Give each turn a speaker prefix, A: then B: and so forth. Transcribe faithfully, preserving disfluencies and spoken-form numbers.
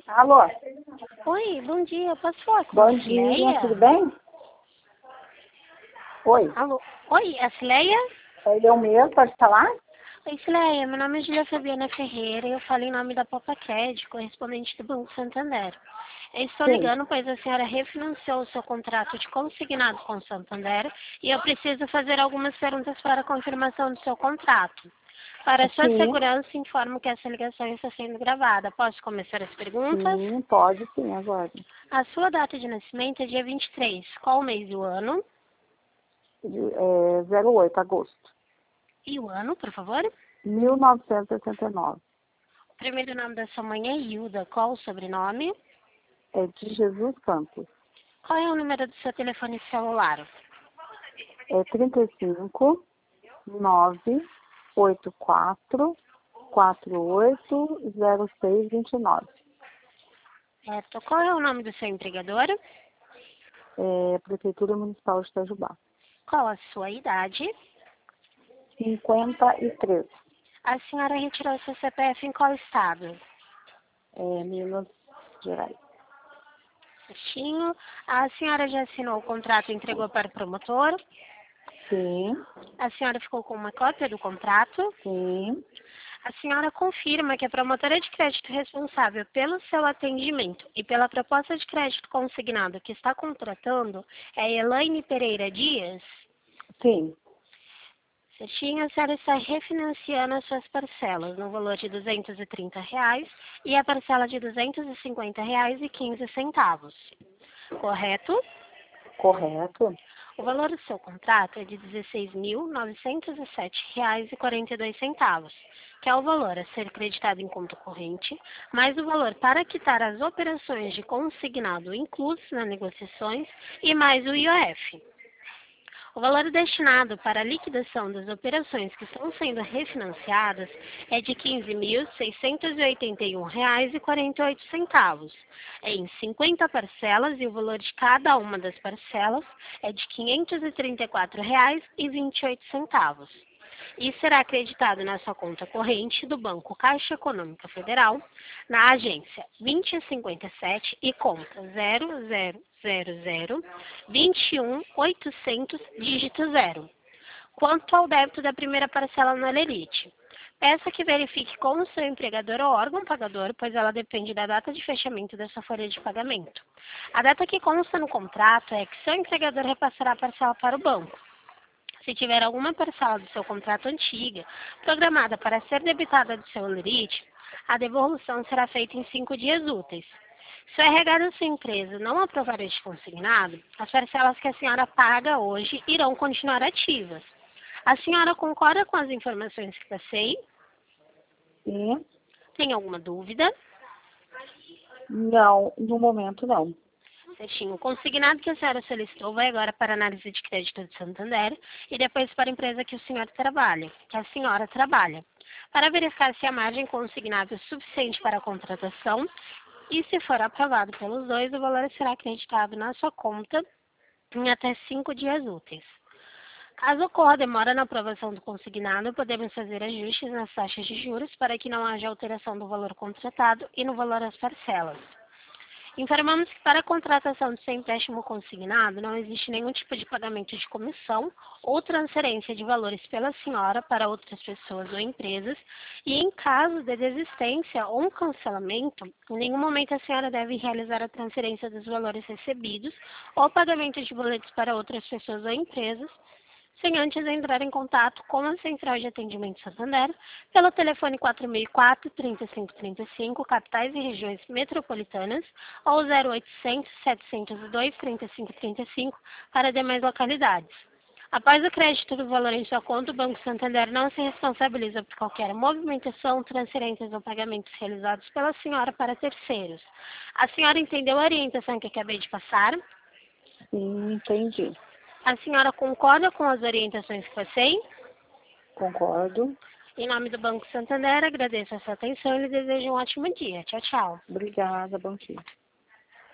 A: Alô?
B: Oi, bom dia. Posso falar com
A: Bom
B: a
A: dia,
B: Cileia?
A: tudo bem? Oi,
B: Alô? Oi, a Cileia?
A: ele é o meu, pode falar?
B: Oi, Cileia. Meu nome é Julia Fabiana Ferreira e eu falo em nome da Popa Crédito, correspondente do Banco Santander. Eu estou
A: Sim,
B: ligando pois a senhora refinanciou o seu contrato de consignado com o Santander e eu preciso fazer algumas perguntas para a confirmação do seu contrato. Para sua
A: sim,
B: segurança, informo que essa ligação está sendo gravada. Posso começar as perguntas?
A: sim, pode sim, agora.
B: A sua data de nascimento é dia vinte e três. Qual o mês e o ano?
A: É, zero oito, agosto,
B: E o ano, por favor?
A: mil novecentos e sessenta e nove.
B: O primeiro nome da sua mãe é Hilda. Qual o sobrenome?
A: É de Jesus Campos.
B: Qual é o número do seu telefone celular?
A: É trinta e cinco, nove, oito quatro, quatro oito, zero seis, vinte e nove.
B: Certo. Qual é o nome do seu empregador?
A: É, Prefeitura Municipal de Itajubá.
B: Qual a sua idade?
A: cinquenta e três.
B: A senhora retirou seu C P F em qual estado?
A: É, Minas Gerais.
B: Certinho. A senhora já assinou o contrato e entregou para o promotor?
A: Sim,
B: A senhora ficou com uma cópia do contrato?
A: sim,
B: A senhora confirma que a promotora de crédito responsável pelo seu atendimento e pela proposta de crédito consignado que está contratando é Elaine Pereira Dias?
A: sim.
B: Certinho, a senhora está refinanciando as suas parcelas no valor de duzentos e trinta reais e a parcela de duzentos e cinquenta reais e quinze centavos. Correto?
A: Correto.
B: O valor do seu contrato é de dezesseis mil novecentos e sete reais e quarenta e dois centavos, que é o valor a ser creditado em conta corrente, mais o valor para quitar as operações de consignado inclusos nas negociações e mais o I O F. O valor destinado para a liquidação das operações que estão sendo refinanciadas é de quinze mil seiscentos e oitenta e um reais e quarenta e oito centavos, em cinquenta parcelas, e o valor de cada uma das parcelas é de quinhentos e trinta e quatro reais e vinte e oito centavos. E será acreditado na sua conta corrente do Banco Caixa Econômica Federal, na agência vinte e cinquenta e sete e conta zero zero zero zero vinte e um oitocentos dígito zero. Quanto ao débito da primeira parcela na Lerite, peça que verifique com o seu empregador ou órgão pagador, pois ela depende da data de fechamento da sua folha de pagamento. A data que consta no contrato é que seu empregador repassará a parcela para o banco. Se tiver alguma parcela do seu contrato antiga, programada para ser debitada do seu lerite, a devolução será feita em cinco dias úteis. Se o R H da sua empresa não aprovar este consignado, as parcelas que a senhora paga hoje irão continuar ativas. A senhora concorda com as informações que passei?
A: Sim.
B: Tem alguma dúvida?
A: Não, no momento não.
B: Certinho. O consignado que a senhora solicitou vai agora para a análise de crédito de Santander e depois para a empresa que o senhor trabalha, que a senhora trabalha, para verificar se a margem consignável é suficiente para a contratação e, se for aprovado pelos dois, o valor será acreditado na sua conta em até cinco dias úteis. Caso ocorra demora na aprovação do consignado, podemos fazer ajustes nas taxas de juros para que não haja alteração do valor contratado e no valor das parcelas. Informamos que para a contratação do seu empréstimo consignado não existe nenhum tipo de pagamento de comissão ou transferência de valores pela senhora para outras pessoas ou empresas, e em caso de desistência ou um cancelamento, em nenhum momento a senhora deve realizar a transferência dos valores recebidos ou pagamento de boletos para outras pessoas ou empresas, sem antes entrar em contato com a Central de Atendimento Santander pelo telefone quatro mil e quatro, trinta e cinco trinta e cinco, capitais e regiões metropolitanas, ou zero oitocentos, setecentos e dois, trinta e cinco trinta e cinco para demais localidades. Após o crédito do valor em sua conta, o Banco Santander não se responsabiliza por qualquer movimentação, transferências ou pagamentos realizados pela senhora para terceiros. A senhora entendeu a orientação que acabei de passar?
A: Sim, entendi.
B: A senhora concorda com as orientações que passei?
A: Concordo.
B: Em nome do Banco Santander, agradeço a sua atenção e lhe desejo um ótimo dia. Tchau, tchau.
A: Obrigada, bom dia.